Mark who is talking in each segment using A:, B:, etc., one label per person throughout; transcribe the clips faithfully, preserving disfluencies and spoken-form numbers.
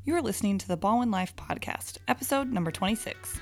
A: You're listening to the Baldwin Life Podcast, episode number twenty-six.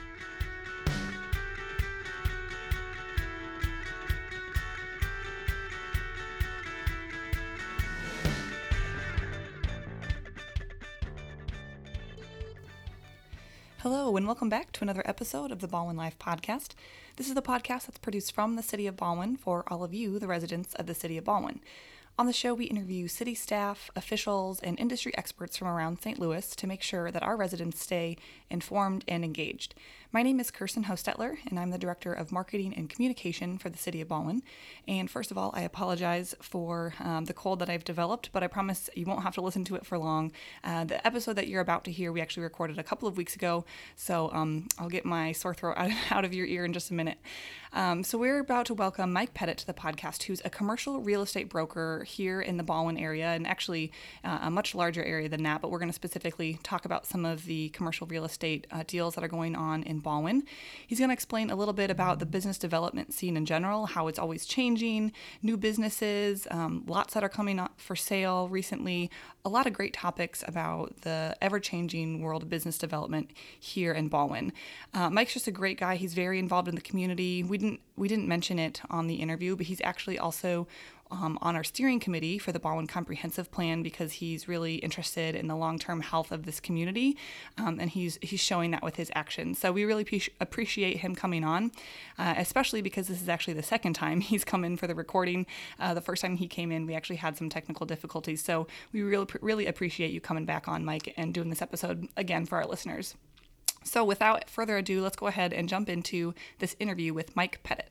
A: Hello, and welcome back to another episode of the Baldwin Life Podcast. This is the podcast that's produced from the City of Baldwin for all of you, the residents of the City of Baldwin. On the show, we interview city staff, officials, and industry experts from around Saint Louis to make sure that our residents stay informed and engaged. My name is Kirsten Hostetler, and I'm the Director of Marketing and Communication for the City of Baldwin. And first of all, I apologize for um, the cold that I've developed, but I promise you won't have to listen to it for long. Uh, the episode that you're about to hear, we actually recorded a couple of weeks ago, so um, I'll get my sore throat out, out of your ear in just a minute. Um, so we're about to welcome Mike Pettit to the podcast, who's a commercial real estate broker here in the Baldwin area, and actually uh, a much larger area than that, but we're going to specifically talk about some of the commercial real estate uh, deals that are going on in Baldwin. He's going to explain a little bit about the business development scene in general, how it's always changing, new businesses, um, lots that are coming up for sale recently, a lot of great topics about the ever-changing world of business development here in Baldwin. Uh, Mike's just a great guy. He's very involved in the community. We didn't we didn't mention it on the interview, but he's actually also Um, on our steering committee for the Baldwin Comprehensive Plan because he's really interested in the long-term health of this community, um, and he's he's showing that with his actions. So we really pe- appreciate him coming on, uh, especially because this is actually the second time he's come in for the recording. Uh, the first time he came in, we actually had some technical difficulties. So we really really appreciate you coming back on, Mike, and doing this episode again for our listeners. So without further ado, let's go ahead and jump into this interview with Mike Pettit.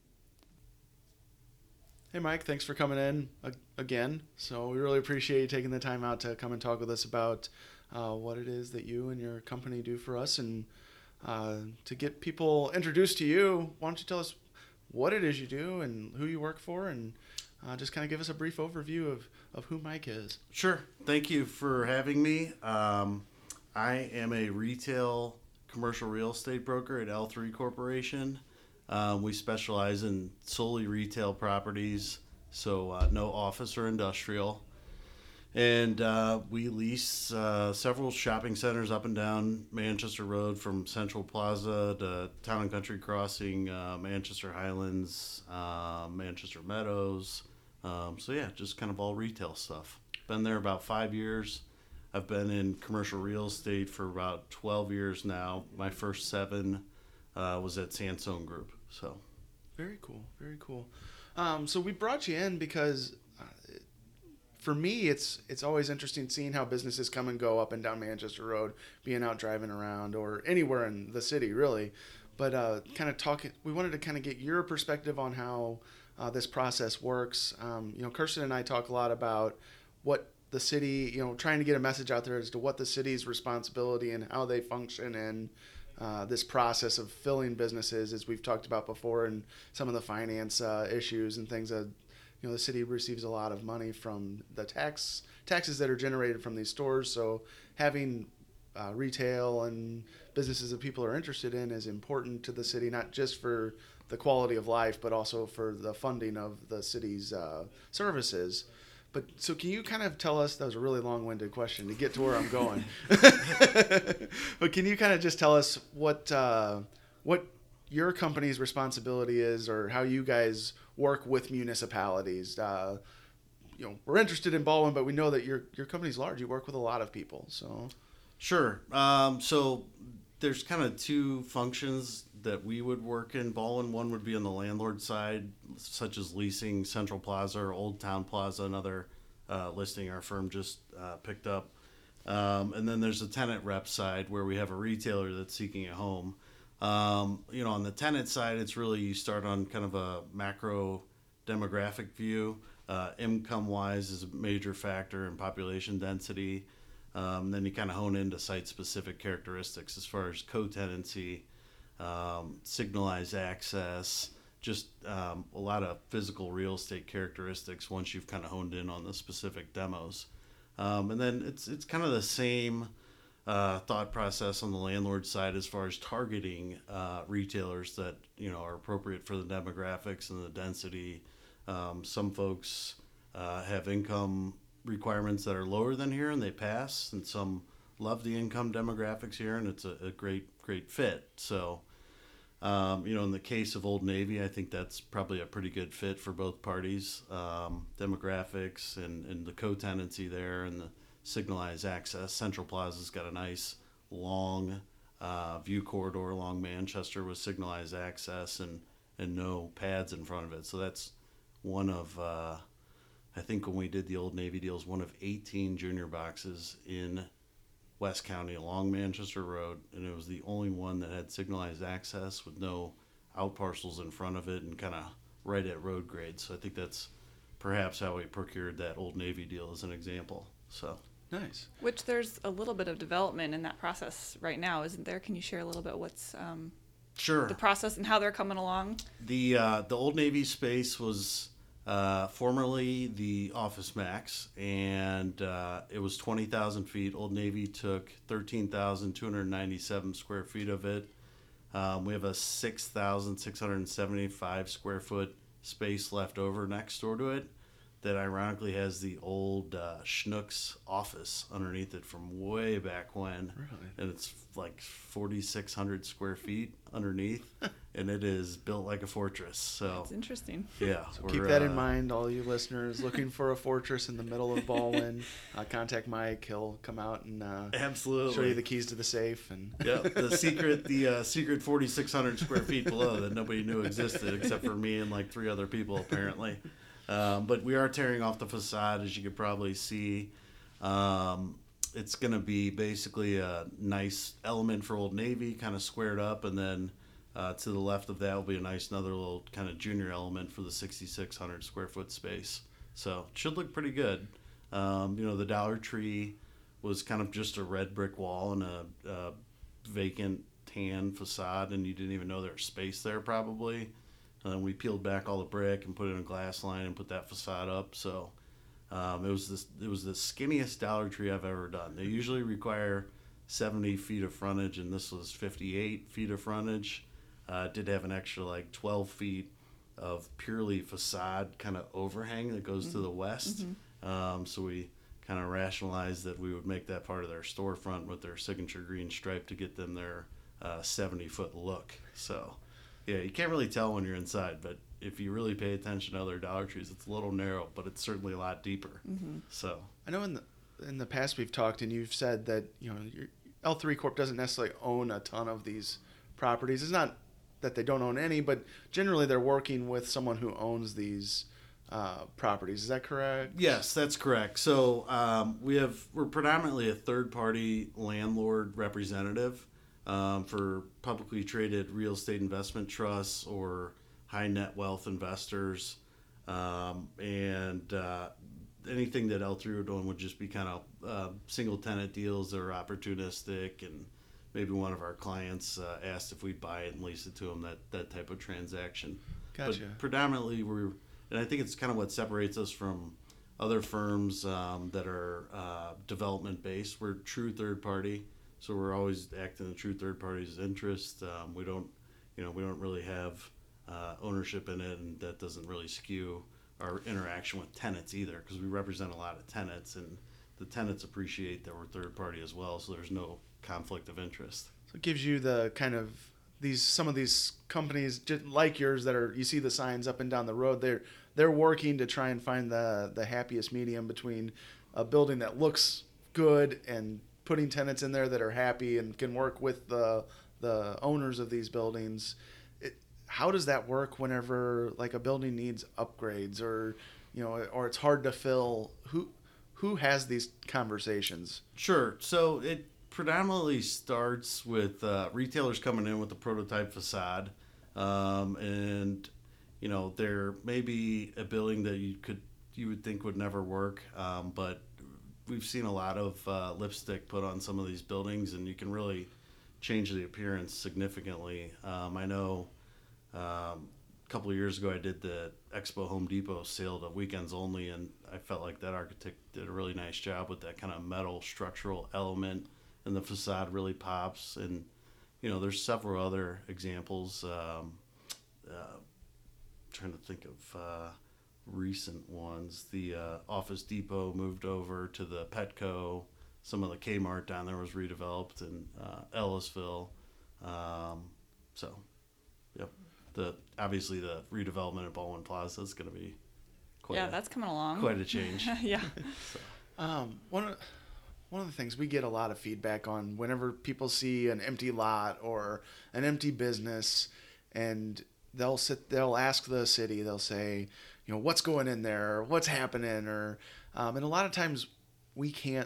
B: Hey, Mike, thanks for coming in again. So we really appreciate you taking the time out to come and talk with us about uh, what it is that you and your company do for us. And uh, to get people introduced to you, why don't you tell us what it is you do and who you work for, and uh, just kind of give us a brief overview of, of who Mike is.
C: Sure. Thank you for having me. Um, I am a retail commercial real estate broker at L three Corporation. Um, we specialize in solely retail properties, so uh, no office or industrial. And uh, we lease uh, several shopping centers up and down Manchester Road, from Central Plaza to Town and Country Crossing, uh, Manchester Highlands, uh, Manchester Meadows. Um, so yeah, just kind of all retail stuff. Been there about five years. I've been in commercial real estate for about twelve years now. My first seven uh, was at Sansone Group. So,
B: very cool, very cool. Um, so we brought you in because, uh, for me, it's it's always interesting seeing how businesses come and go up and down Manchester Road, being out driving around or anywhere in the city, really. But uh, kind of talking, we wanted to kind of get your perspective on how uh, this process works. Um, you know, Kirsten and I talk a lot about what the city, you know, trying to get a message out there as to what the city's responsibility and how they function and Uh, this process of filling businesses, as we've talked about before, and some of the finance uh, issues and things that, you know, the city receives a lot of money from the tax taxes that are generated from these stores. So having uh, retail and businesses that people are interested in is important to the city, not just for the quality of life, but also for the funding of the city's uh, services. But so can you kind of tell us, that was a really long-winded question to get to where I'm going. But can you kind of just tell us what uh, what your company's responsibility is, or how you guys work with municipalities? Uh, you know, we're interested in Baldwin, but we know that your your company's large. You work with a lot of people, so.
C: Sure. Um, so there's kind of two functions that we would work in Baldwin. One would be on the landlord side, such as leasing Central Plaza or Old Town Plaza, another uh, listing our firm just uh, picked up. Um, and then there's the tenant rep side, where we have a retailer that's seeking a home. Um, you know, on the tenant side, it's really, you start on kind of a macro demographic view. Uh, income-wise is a major factor in population density. Um, then you kind of hone into site-specific characteristics as far as co-tenancy, um, signalized access, just um, a lot of physical real estate characteristics once you've kind of honed in on the specific demos. Um, and then it's it's kind of the same uh, thought process on the landlord side as far as targeting uh, retailers that, you know, are appropriate for the demographics and the density. Um, some folks uh, have income requirements that are lower than here and they pass, and some love the income demographics here, and it's a, a great great fit. So, um, you know, in the case of Old Navy, I think that's probably a pretty good fit for both parties. Um, demographics and, and the co-tenancy there and the signalized access. Central Plaza's got a nice long uh, view corridor along Manchester with signalized access and, and no pads in front of it. So that's one of, uh, I think when we did the Old Navy deals, one of eighteen junior boxes in West County along Manchester Road, and it was the only one that had signalized access with no out parcels in front of it and kind of right at road grade. So I think that's perhaps how we procured that Old Navy deal as an example. So
B: Nice.
A: Which there's a little bit of development in that process right now, isn't there? Can you share a little bit what's um,
C: sure
A: the process and how they're coming along?
C: The uh, the Old Navy space was uh, formerly the Office Max, and uh, it was twenty thousand feet. Old Navy took thirteen thousand two hundred ninety-seven square feet of it. Um, we have a six thousand six hundred seventy-five square foot space left over next door to it that ironically has the old uh, Schnucks office underneath it from way back when.
B: Really?
C: And it's like forty-six hundred square feet underneath, and it is built like a fortress. So
A: It's interesting.
C: yeah,
B: So
C: we're,
B: keep that
C: uh,
B: in mind, all you listeners looking for a fortress in the middle of Baldwin. Uh, contact Mike; he'll come out and uh,
C: Absolutely.
B: show you the keys to the safe. And
C: Yeah, the secret, the uh, secret forty-six hundred square feet below that nobody knew existed except for me and like three other people apparently. Um, but we are tearing off the facade, as you could probably see. Um, it's going to be basically a nice element for Old Navy, kind of squared up, and then uh, to the left of that will be a nice another little kind of junior element for the sixty-six hundred square foot space. So it should look pretty good. Um, you know, the Dollar Tree was kind of just a red brick wall and a, a vacant tan facade, and you didn't even know there was space there probably. And then we peeled back all the brick and put in a glass line and put that facade up. So um, it was this, it was the skinniest Dollar Tree I've ever done. They usually require seventy feet of frontage, and this was fifty-eight feet of frontage. Uh, it did have an extra like twelve feet of purely facade kind of overhang that goes mm-hmm. to the west. Mm-hmm. Um, so we kind of rationalized that we would make that part of their storefront with their signature green stripe to get them their uh, seventy foot look. So. Yeah, you can't really tell when you're inside, but if you really pay attention to other Dollar Trees, it's a little narrow, but it's certainly a lot deeper.
A: Mm-hmm.
C: So
B: I know in the in the past we've talked, and you've said that you know your, L three Corp doesn't necessarily own a ton of these properties. It's not that they don't own any, but generally they're working with someone who owns these uh, properties. Is that correct?
C: Yes, that's correct. So um, we have we're predominantly a third-party landlord representative. Um, for publicly traded real estate investment trusts or high net wealth investors. Um, and uh, anything that L three are doing would just be kind of uh, single tenant deals that are opportunistic, and maybe one of our clients uh, asked if we'd buy it and lease it to them, that, that type of transaction.
B: Gotcha.
C: But predominantly we're, and I think it's kind of what separates us from other firms um, that are uh, development based. We're true third party. So we're always acting in the true third party's interest. Um, we don't, you know, we don't really have uh, ownership in it, and that doesn't really skew our interaction with tenants either, because we represent a lot of tenants, and the tenants appreciate that we're third party as well. So there's no conflict of interest.
B: So it gives you the kind of these some of these companies just like yours that are you see the signs up and down the road. They're they're working to try and find the the happiest medium between a building that looks good and putting tenants in there that are happy and can work with the the owners of these buildings. It, how does that work whenever like a building needs upgrades or you know or it's hard to fill? Who who has these conversations?
C: Sure. So it predominantly starts with uh, retailers coming in with a prototype facade, um, and you know there may be a building that you could you would think would never work, um, but we've seen a lot of uh, lipstick put on some of these buildings, and you can really change the appearance significantly. Um, I know um, a couple of years ago I did the Expo Home Depot sale to weekends only, and I felt like that architect did a really nice job with that kind of metal structural element, and the facade really pops. And you know, there's several other examples. Um, uh, trying to think of. Uh, recent ones. The uh, Office Depot moved over to the Petco some of the Kmart down there was redeveloped in uh, Ellisville. Um, so, yep. The obviously the redevelopment at Baldwin Plaza is going to be quite
A: yeah,
C: a,
A: that's coming along.
C: quite a change.
A: yeah.
C: So.
B: Um, one of one of the things we get a lot of feedback on whenever people see an empty lot or an empty business, and they'll sit, they'll ask the city, they'll say, you know, what's going in there, what's happening, or um, and a lot of times we can't.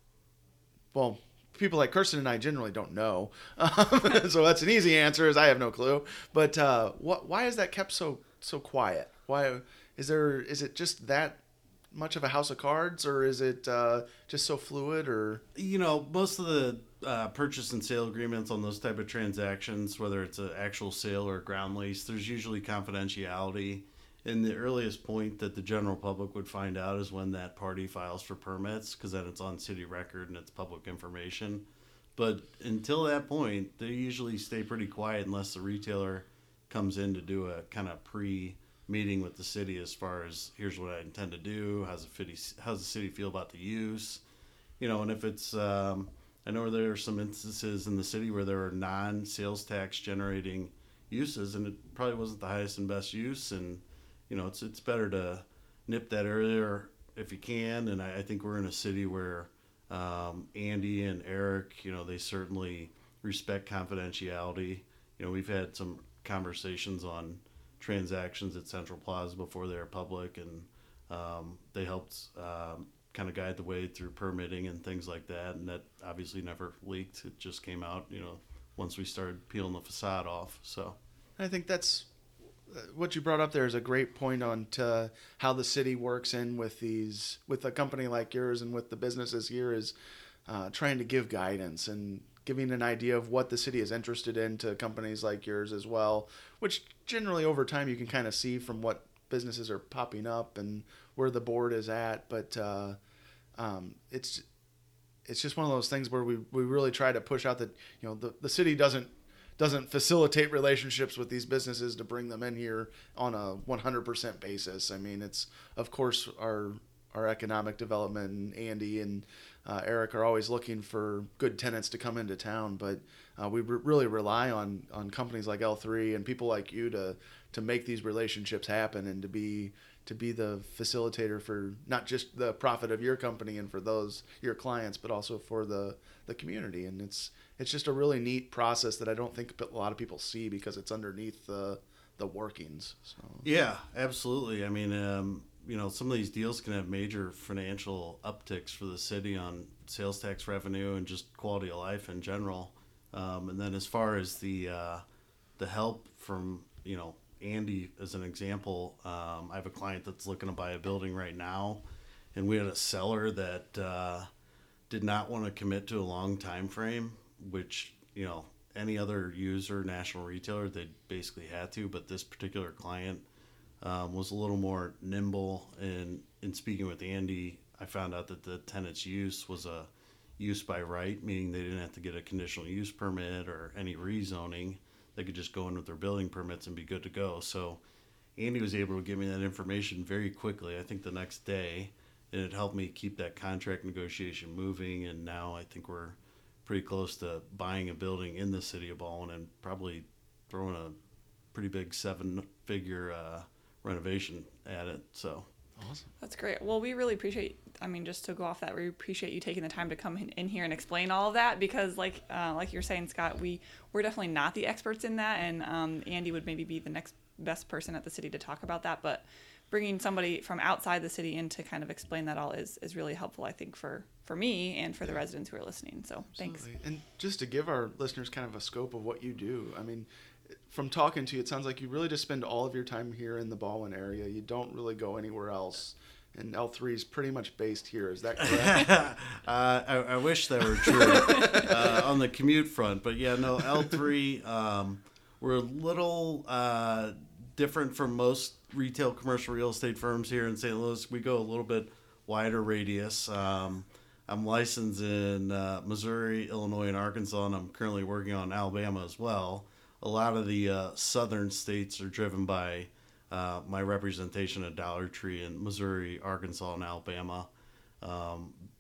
B: Well, people like Kirsten and I generally don't know, um, so that's an easy answer. Is I have no clue. But uh, what? Why is that kept so so quiet? Why is there? Is it just that much of a house of cards, or is it uh, just so fluid? Or
C: you know, most of the uh, purchase and sale agreements on those type of transactions, whether it's an actual sale or a ground lease, there's usually confidentiality. And the earliest point that the general public would find out is when that party files for permits, because then it's on city record and it's public information. But until that point, they usually stay pretty quiet unless the retailer comes in to do a kind of pre-meeting with the city as far as here's what I intend to do, how's the city, how's the city feel about the use, you know. And if it's, um, I know there are some instances in the city where there are non-sales tax generating uses, and it probably wasn't the highest and best use, and you know, it's it's better to nip that earlier if you can. And I, I think we're in a city where um, Andy and Eric, you know, they certainly respect confidentiality. You know, we've had some conversations on transactions at Central Plaza before they're public, and um, they helped um, kind of guide the way through permitting and things like that. And that obviously never leaked. It just came out, you know, once we started peeling the facade off. So
B: I think that's what you brought up there is a great point on to how the city works in with these, with a company like yours and with the businesses here, is uh, trying to give guidance and giving an idea of what the city is interested in to companies like yours as well, which generally over time you can kind of see from what businesses are popping up and where the board is at. But uh, um, it's it's just one of those things where we, we really try to push out that, you know, the, the city doesn't doesn't facilitate relationships with these businesses to bring them in here on a one hundred percent basis. I mean, it's, of course, our our economic development, and Andy and uh, Eric are always looking for good tenants to come into town, but uh, we re- really rely on, on companies like L three and people like you to to make these relationships happen, and to be to be the facilitator for not just the profit of your company and for those your clients, but also for the the community. And it's it's just a really neat process that I don't think a lot of people see because it's underneath the the workings. So
C: yeah, absolutely. I mean, um, you know, some of these deals can have major financial upticks for the city on sales tax revenue and just quality of life in general. Um, and then as far as the uh, the help from, you know, Andy as an example, um, I have a client that's looking to buy a building right now, and we had a seller that uh, did not want to commit to a long time frame, which, you know, any other user, national retailer, they basically had to, but this particular client um, was a little more nimble. And in speaking with Andy, I found out that the tenant's use was a use by right, meaning they didn't have to get a conditional use permit or any rezoning. They could just go in with their building permits and be good to go. So Andy was able to give me that information very quickly, I think the next day, and it helped me keep that contract negotiation moving. And now I think we're pretty close to buying a building in the city of Baldwin and probably throwing a pretty big seven-figure uh, renovation at it. So
B: awesome.
A: That's great. Well, we really appreciate, I mean, just to go off that, we appreciate you taking the time to come in, in here and explain all of that, because like uh, like you're saying, Scott, we, we're definitely not the experts in that, and um, Andy would maybe be the next best person at the city to talk about that, but bringing somebody from outside the city in to kind of explain that all is, is really helpful, I think, for, for me and for the residents who are listening. So thanks.
B: Absolutely. And just to give our listeners kind of a scope of what you do, I mean, from talking to you, it sounds like you really just spend all of your time here in the Baldwin area. You don't really go anywhere else. And L three is pretty much based here. Is that correct?
C: uh, I, I wish that were true uh, on the commute front. But yeah, no, L three, um, we're a little uh, different from most retail commercial real estate firms here in Saint Louis. We go a little bit wider radius. Um, I'm licensed in uh, Missouri, Illinois, and Arkansas, and I'm currently working on Alabama as well. A lot of the uh, southern states are driven by uh, my representation at Dollar Tree in Missouri, Arkansas, and Alabama. Um,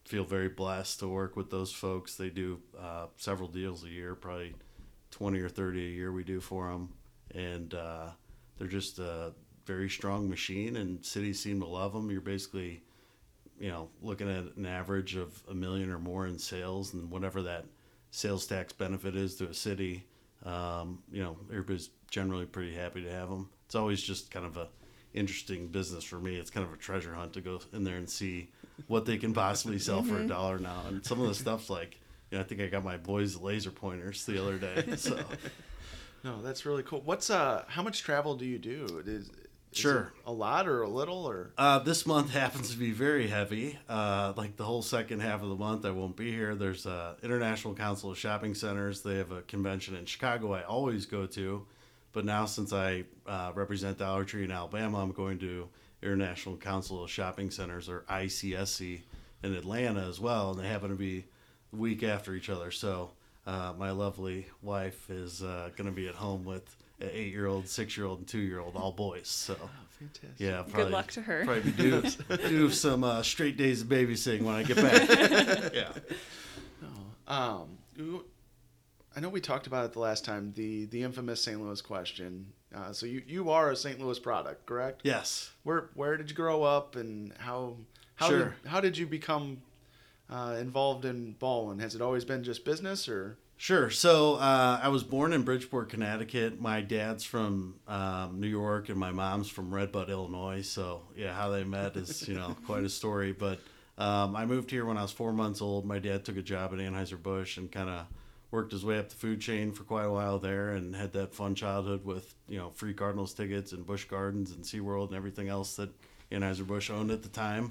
C: feel very blessed to work with those folks. They do uh, several deals a year, probably twenty or thirty a year we do for them. And uh, they're just a very strong machine, and cities seem to love them. You're basically, you know, looking at an average of a million or more in sales, and whatever that sales tax benefit is to a city, um, you know, everybody's generally pretty happy to have them. It's always just kind of a interesting business for me. It's kind of a treasure hunt to go in there and see what they can possibly sell for a dollar now. And some of the stuff's like, you know, I think I got my boys laser pointers the other day. So,
B: no, that's really cool. What's uh, how much travel do you do? Is, is
C: sure,
B: it a lot or a little or?
C: Uh, this month happens to be very heavy. Uh, like the whole second half of the month, I won't be here. There's a International Council of Shopping Centers. They have a convention in Chicago I always go to. But now, since I uh, represent Dollar Tree in Alabama, I'm going to International Council of Shopping Centers, or I C S C, in Atlanta as well, and they happen to be a week after each other. So uh, my lovely wife is uh, going to be at home with an eight-year-old, six-year-old, and two-year-old, all boys. So
B: Oh, fantastic.
C: yeah, probably,
A: Good luck to her.
C: Probably do do some uh, straight days of babysitting when I get back. Yeah.
B: No. Um, you- I know we talked about it the last time, the the infamous Saint Louis question. Uh, so you, you are a Saint Louis product, correct?
C: Yes.
B: Where where did you grow up, and how how
C: Sure.
B: did, how did you become uh, involved in Baldwin? Has it always been just business, or?
C: Sure. So uh, I was born in Bridgeport, Connecticut. My dad's from um, New York, and my mom's from Redbud, Illinois. So yeah, how they met is, you know, quite a story. But um, I moved here when I was four months old. My dad took a job at Anheuser-Busch and kind of worked his way up the food chain for quite a while there, and had that fun childhood with, you know, free Cardinals tickets and Busch Gardens and SeaWorld and everything else that Anheuser-Busch owned at the time.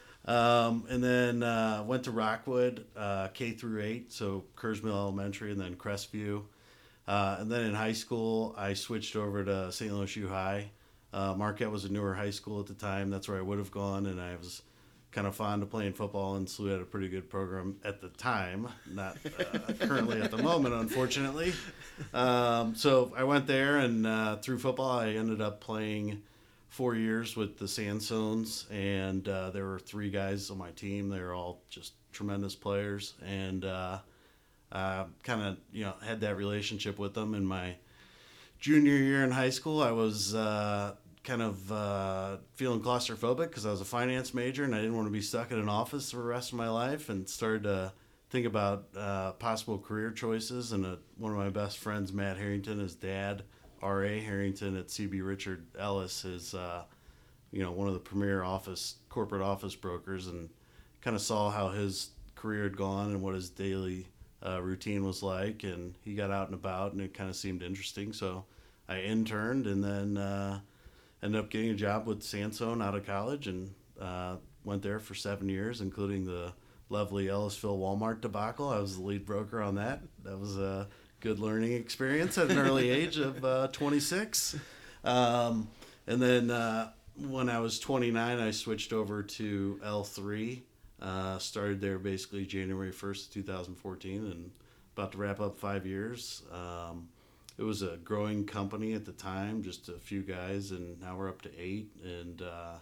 C: Um, and then uh, went to Rockwood, uh, K through eight, so Kersmill Elementary, and then Crestview. Uh, and then in high school, I switched over to Saint Louis U High. Uh, Marquette was a newer high school at the time. That's where I would have gone, and I was kind of fond of playing football, and S L U had a pretty good program at the time, not uh, currently at the moment, unfortunately. Um, so I went there, and uh, through football, I ended up playing four years with the Sandstones, and uh, there were three guys on my team. They were all just tremendous players, and uh, uh, kind of, you know, had that relationship with them. In my junior year in high school, I was uh, kind of uh, feeling claustrophobic because I was a finance major, and I didn't want to be stuck in an office for the rest of my life, and started to think about uh, possible career choices. And uh, one of my best friends, Matt Harrington, his dad, R A Harrington at C B Richard Ellis, is uh, you know, one of the premier office corporate office brokers, and kind of saw how his career had gone and what his daily uh, routine was like, and he got out and about, and it kind of seemed interesting. So I interned, and then uh, ended up getting a job with Sandstone out of college, and uh, went there for seven years, including the lovely Ellisville Walmart debacle. I was the lead broker on that. That was a good learning experience at an early age of uh, twenty-six. Um, and then uh, when I was twenty-nine, I switched over to L three. Uh, started there basically January first, twenty fourteen, and about to wrap up five years. Um, it was a growing company at the time, just a few guys, and now we're up to eight. And uh,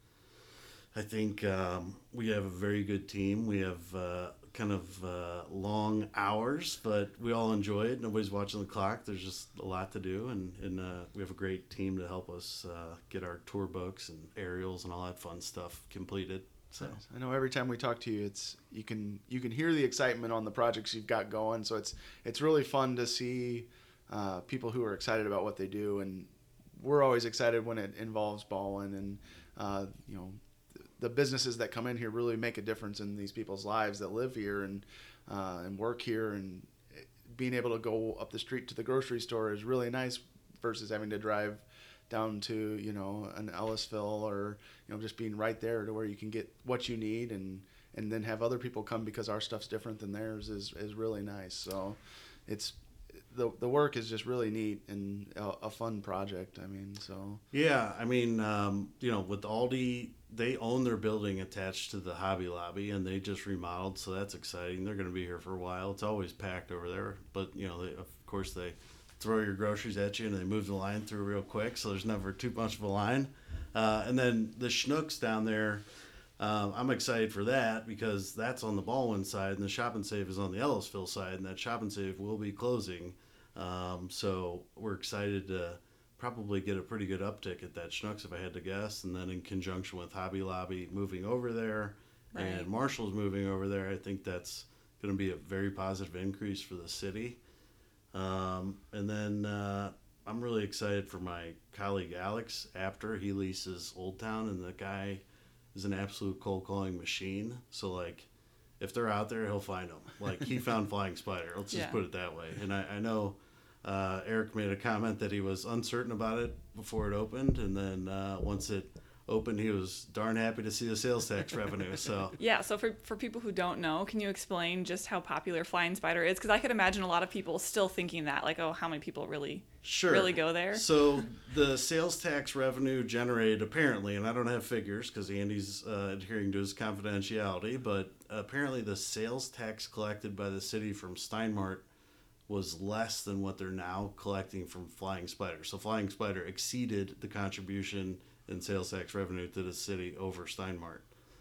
C: I think um, we have a very good team. We have uh, kind of uh, long hours, but we all enjoy it. Nobody's watching the clock. There's just a lot to do, and, and uh, we have a great team to help us uh, get our tour books and aerials and all that fun stuff completed. So
B: I know every time we talk to you, it's you can you can hear the excitement on the projects you've got going. So it's it's really fun to see uh, people who are excited about what they do, and we're always excited when it involves Baldwin, and uh, you know, the businesses that come in here really make a difference in these people's lives that live here and uh, and work here, and being able to go up the street to the grocery store is really nice versus having to drive down to, you know, an Ellisville, or, you know, just being right there to where you can get what you need, and, and then have other people come because our stuff's different than theirs is, is really nice. So it's, the the work is just really neat and a, a fun project. I mean, so.
C: Yeah, I mean, um, you know, with Aldi, they own their building attached to the Hobby Lobby, and they just remodeled, so that's exciting. They're going to be here for a while. It's always packed over there, but, you know, they, of course they throw your groceries at you, and they move the line through real quick, so there's never too much of a line. Uh, and then the Schnucks down there, Um, I'm excited for that because that's on the Baldwin side, and the Shop and Save is on the Ellisville side, and that Shop and Save will be closing. Um, so we're excited to probably get a pretty good uptick at that Schnucks, if I had to guess. And then in conjunction with Hobby Lobby moving over there
A: Right.
C: and Marshall's moving over there, I think that's going to be a very positive increase for the city. Um, and then uh, I'm really excited for my colleague Alex after he leases Old Town, and the guy is an absolute cold calling machine. So like, if they're out there, he'll find them. Like he found Flying Spider. Let's just
A: Yeah.
C: put it that way. And I, I know uh, Eric made a comment that he was uncertain about it before it opened, and then uh, once it opened, he was darn happy to see the sales tax revenue. So
A: Yeah, so for, for people who don't know, can you explain just how popular Flying Spider is? Because I could imagine a lot of people still thinking that, like, oh, how many people really
C: sure,
A: really go there?
C: So the sales tax revenue generated apparently, and I don't have figures because Andy's uh, adhering to his confidentiality, but apparently the sales tax collected by the city from Steinmart was less than what they're now collecting from Flying Spider. So Flying Spider exceeded the contribution in sales tax revenue to the city over Steinmart.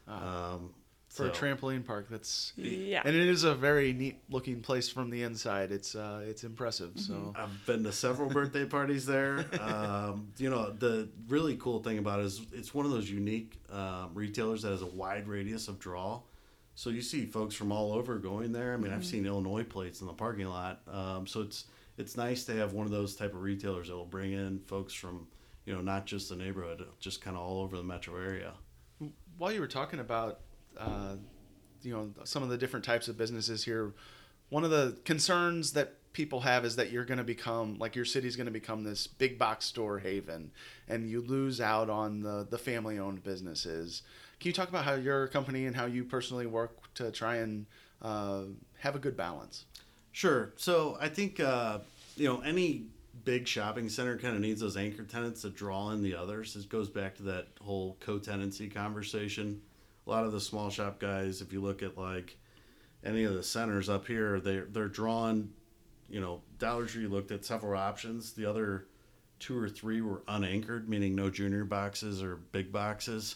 C: Um,
B: For a
C: so-
B: trampoline park, that's
A: Yeah.
B: and it is a very neat looking place from the inside. It's uh, it's impressive. So
C: I've been to several birthday parties there. Um, you know, the really cool thing about it is it's one of those unique um, retailers that has a wide radius of draw. So you see folks from all over going there. I mean, I've seen Illinois plates in the parking lot. Um, so it's it's nice to have one of those type of retailers that will bring in folks from, you know, not just the neighborhood, just kind of all over the metro area.
B: while you were talking about uh, you know some of the different types of businesses here, one of the concerns that people have is that you're going to become like your city's going to become this big box store haven, and you lose out on the the family owned businesses. Can you talk about how your company and how you personally work to try and uh, have a good balance?
C: Sure. So I think, uh, you know, any big shopping center kind of needs those anchor tenants to draw in the others. It goes back to that whole co-tenancy conversation. A lot of the small shop guys, if you look at like any of the centers up here, they're, they're drawn, you know, Dollar Tree looked at several options. The other two or three were unanchored, meaning no junior boxes or big boxes.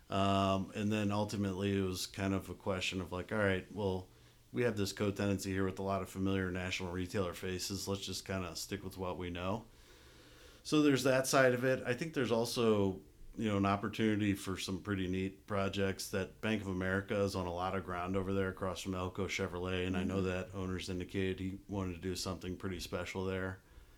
C: Um, and then ultimately it was kind of a question of like, all right, well, we have this co-tenancy here with a lot of familiar national retailer faces. Let's just kind of stick with what we know. So there's that side of it. I think there's also, you know, an opportunity for some pretty neat projects that Bank of America is on a lot of ground over there across from Elko Chevrolet. And mm-hmm. I know that owner's indicated he wanted to do something pretty special there.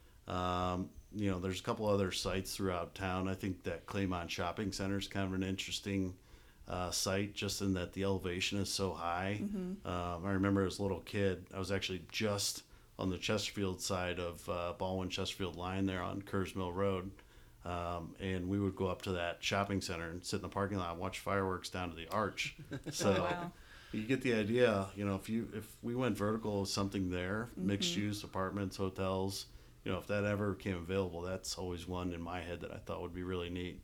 C: Um, you know, there's a couple other sites throughout town. I think that Claymont Shopping Center is kind of an interesting uh, site, just in that the elevation is so high. Mm-hmm. Um, I remember as a little kid, I was actually just on the Chesterfield side of uh, Baldwin Chesterfield line there on Curves Mill Road. Um, and we would go up to that shopping center and sit in the parking lot and watch fireworks down to the arch. So
A: oh, wow.
C: You get the idea. You know, if you if we went vertical with something there, mm-hmm. mixed use, apartments, hotels, you know, if that ever became available, that's always one in my head that I thought would be really neat.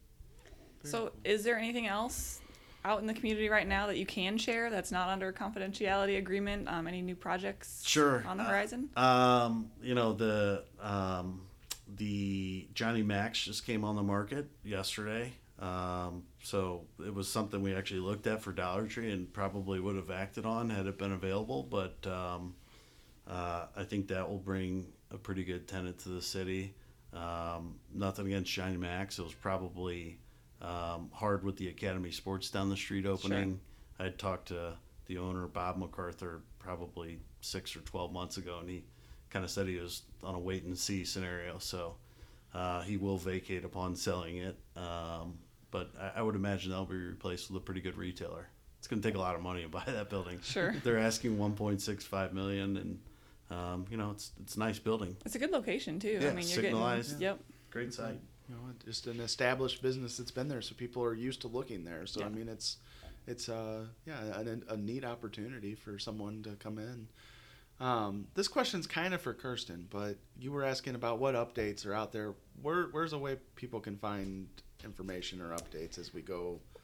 A: So is there anything else out in the community right now that you can share that's not under a confidentiality agreement? Um, any new projects
C: sure.
A: on the horizon?
C: Uh, um, you know, the um, the Johnny Max just came on the market yesterday. Um, so it was something we actually looked at for Dollar Tree and probably would have acted on had it been available. But um, uh, I think that will bring a pretty good tenant to the city. Um, nothing against Johnny Max. It was probably um, hard with the Academy Sports down the street opening. Sure. I talked to the owner, Bob MacArthur, probably six or twelve months ago, and he kind of said he was on a wait and see scenario. So uh, he will vacate upon selling it. Um, but I, I would imagine that'll be replaced with a pretty good retailer. It's going to take a lot of money to buy that building.
A: Sure.
C: They're asking one point six five million dollars, and Um, you know, it's it's a nice building.
A: It's a good location too.
C: Yeah,
A: I mean, you're
C: signalized.
A: getting, yep.
C: Great site.
B: You know, just an established business that's been there, so people are used to looking there. So
A: yeah.
B: I mean, it's it's uh yeah a, a neat opportunity for someone to come in. Um, this question's kind of for Kirsten, but you were asking about what updates are out there. Where where's a way people can find information or updates as we go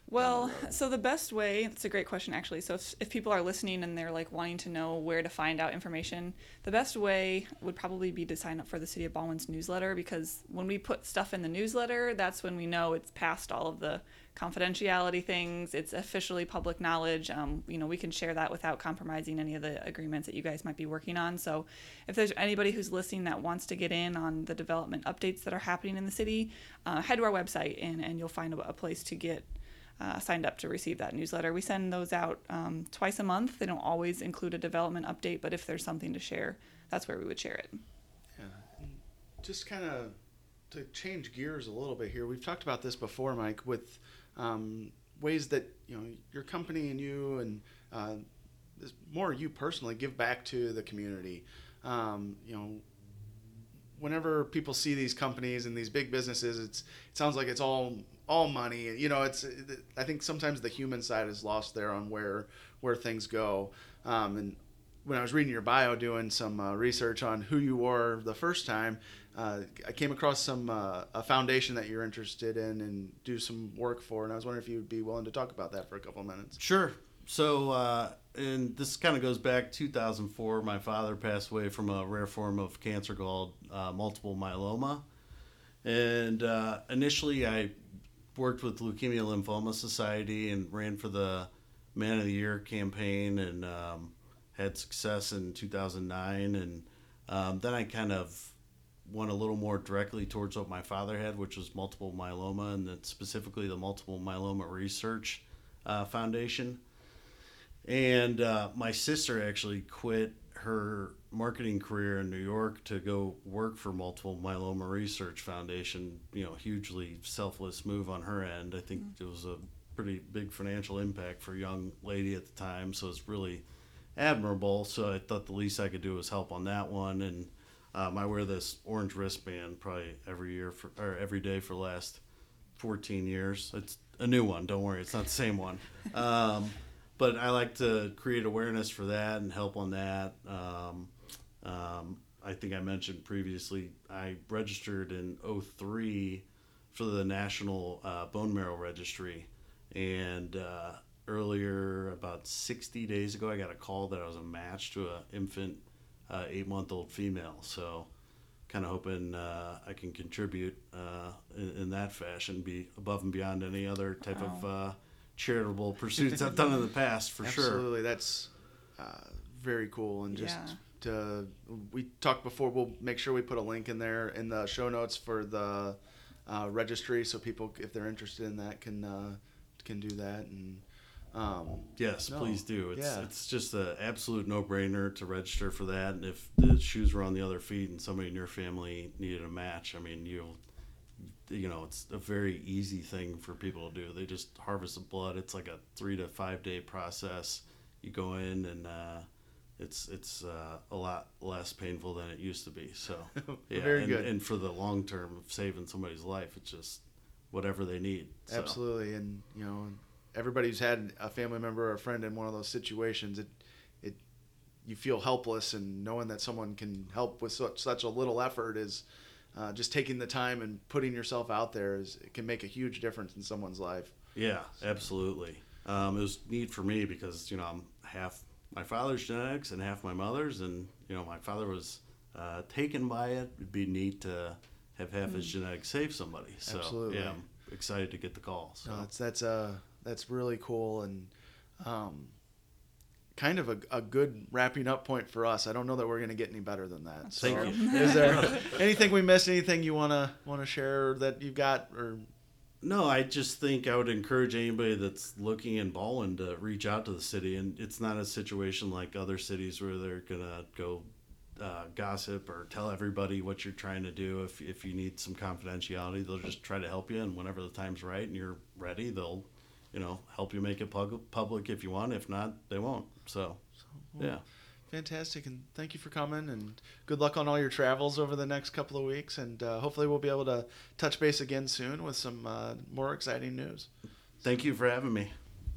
A: Well, so the best way, that's a great question actually. So if, if people are listening and they're like wanting to know where to find out information, the best way would probably be to sign up for the City of Baldwin's newsletter, because when we put stuff in the newsletter, that's when we know it's past all of the confidentiality things. It's officially public knowledge. Um, you know, we can share that without compromising any of the agreements that you guys might be working on. So if there's anybody who's listening that wants to get in on the development updates that are happening in the city, uh, head to our website and, and you'll find a, a place to get Uh, signed up to receive that newsletter. We send those out um, twice a month. They don't always include a development update, but if there's something to share, that's where we would share it.
B: Yeah, and just kind of to change gears a little bit here. We've talked about this before, Mike, with um, ways that you know your company and you and uh, this, more you personally give back to the community. Um, you know, whenever people see these companies and these big businesses, it's it sounds like it's all. all money. You know, it's, I think sometimes the human side is lost there on where, where things go. Um, and when I was reading your bio, doing some uh, research on who you were the first time, uh, I came across some, uh, a foundation that you're interested in and do some work for. And I was wondering if you'd be willing to talk about that for a couple of minutes.
C: Sure. So, uh, and this kind of goes back two thousand four. My father passed away from a rare form of cancer called uh, multiple myeloma. And uh, initially I worked with Leukemia Lymphoma Society and ran for the Man of the Year campaign and um, had success in two thousand nine. And um, then I kind of went a little more directly towards what my father had, which was multiple myeloma, and then specifically the Multiple Myeloma Research uh, Foundation. And uh, my sister actually quit her marketing career in New York to go work for Multiple Myeloma Research Foundation. You know, hugely selfless move on her end. I think mm-hmm. it was a pretty big financial impact for a young lady at the time, so it's really admirable. So I thought the least I could do was help on that one. And um, I wear this orange wristband probably every year for, or every day for the last fourteen years. It's a new one. Don't worry, it's not the same one. Um, But I like to create awareness for that and help on that. Um, um, I think I mentioned previously, I registered in oh three for the National uh, Bone Marrow Registry. And uh, earlier, about sixty days ago, I got a call that I was a match to an infant uh, eight-month-old female. So kind of hoping uh, I can contribute uh, in, in that fashion, be above and beyond any other type wow. of uh, charitable pursuits I've done in the past, for
B: Absolutely.
C: sure.
B: Absolutely, that's uh, very cool. And just
A: yeah.
B: to, we talked before, we'll make sure we put a link in there in the show notes for the uh, registry, so people, if they're interested in that, can uh, can do that. And um,
C: yes,
B: no,
C: please do. It's
B: yeah.
C: it's just an absolute no-brainer to register for that. And if the shoes were on the other feet and somebody in your family needed a match, I mean, you'll. You know, it's a very easy thing for people to do. They just harvest the blood. It's like a three to five day process. You go in and uh, it's it's uh, a lot less painful than it used to be. So yeah,
B: very
C: and,
B: good.
C: And for the long term of saving somebody's life, it's just whatever they need. So.
B: Absolutely, and you know, everybody who's had a family member or a friend in one of those situations, it it you feel helpless, and knowing that someone can help with such such a little effort is. Uh, just taking the time and putting yourself out there is it can make a huge difference in someone's life.
C: Yeah, absolutely. Um, it was neat for me because you know I'm half my father's genetics and half my mother's, and you know my father was uh, taken by it. It'd be neat to have half mm. his genetics save somebody. So
B: Absolutely.
C: yeah, I'm excited to get the call. So
B: no, that's that's uh that's really cool and. Um, kind of a, a good wrapping up point for us. I don't know that we're going to get any better than that. So
C: Thank you.
B: Is there anything we missed? Anything you want to want to share that you've got? Or
C: no, I just think I would encourage anybody that's looking in Baldwin to reach out to the city. And it's not a situation like other cities where they're going to go uh, gossip or tell everybody what you're trying to do. If if you need some confidentiality, they'll just try to help you. And whenever the time's right and you're ready, they'll you know, help you make it public if you want. If not, they won't. So,
B: so well,
C: yeah.
B: Fantastic. And thank you for coming. And good luck on all your travels over the next couple of weeks. And uh, hopefully we'll be able to touch base again soon with some uh, more exciting news.
C: Thank you for having me.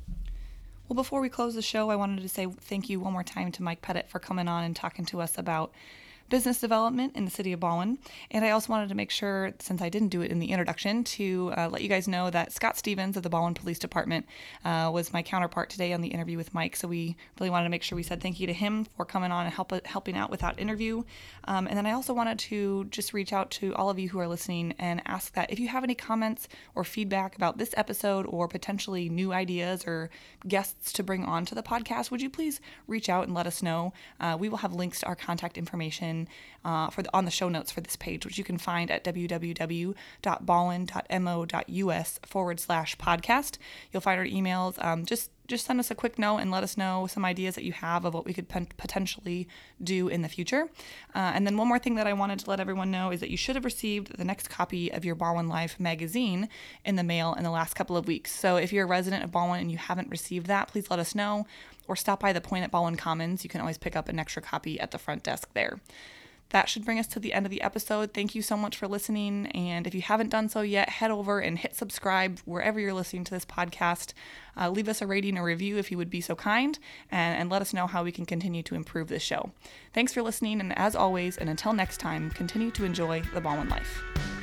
A: Well, before we close the show, I wanted to say thank you one more time to Mike Pettit for coming on and talking to us about business development in the city of Ballwin. And I also wanted to make sure, since I didn't do it in the introduction, to uh, let you guys know that Scott Stevens of the Ballwin Police Department uh, was my counterpart today on the interview with Mike. So we really wanted to make sure we said thank you to him for coming on and help, helping out with that interview. Um, and then I also wanted to just reach out to all of you who are listening and ask that if you have any comments or feedback about this episode or potentially new ideas or guests to bring on to the podcast, would you please reach out and let us know. Uh, we will have links to our contact information uh, for the, on the show notes for this page, which you can find at www.ballwin.mo.us forward slash podcast. You'll find our emails. Um, just just send us a quick note and let us know some ideas that you have of what we could pen- potentially do in the future. Uh, and then one more thing that I wanted to let everyone know is that you should have received the next copy of your Ballwin Life magazine in the mail in the last couple of weeks. So if you're a resident of Ballwin and you haven't received that, please let us know, or stop by the Point at Ballwin Commons. You can always pick up an extra copy at the front desk there. That should bring us to the end of the episode. Thank you so much for listening. And if you haven't done so yet, head over and hit subscribe wherever you're listening to this podcast. Uh, leave us a rating or review if you would be so kind, and, and let us know how we can continue to improve this show. Thanks for listening. And as always, and until next time, continue to enjoy the Ballwin Life.